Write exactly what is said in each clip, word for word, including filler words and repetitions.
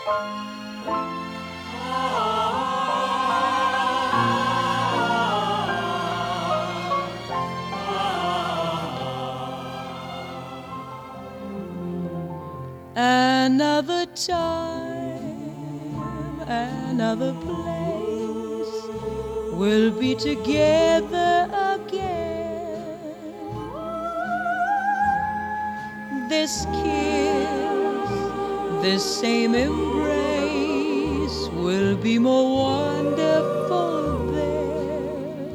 Another time, another place, we'll be together again. This kiss, this same embrace will be more wonderful then.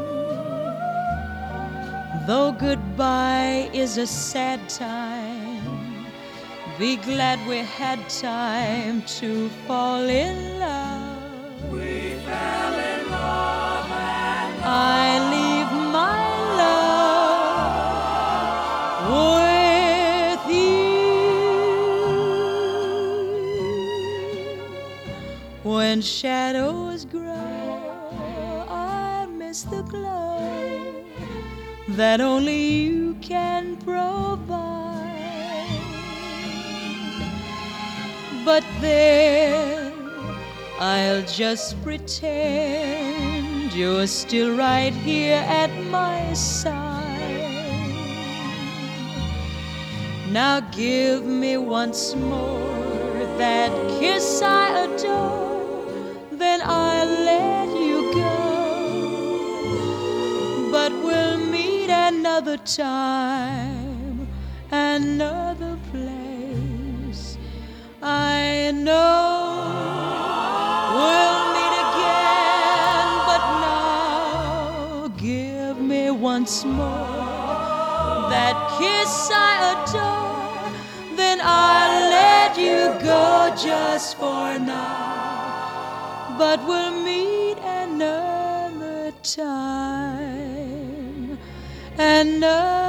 Though goodbye is a sad time, be glad we had time to fall in love. We fell in love and I leave my love with you. When shadows grow, I miss the glow that only you can provide. But then I'll just pretend you're still right here at my side. Now give me once more that kiss I adore, then I'll let you go. But we'll meet another time, another place. I know we'll meet again, but now give me once more that kiss I adore, then I'll let you go just for now. But we'll meet another time, another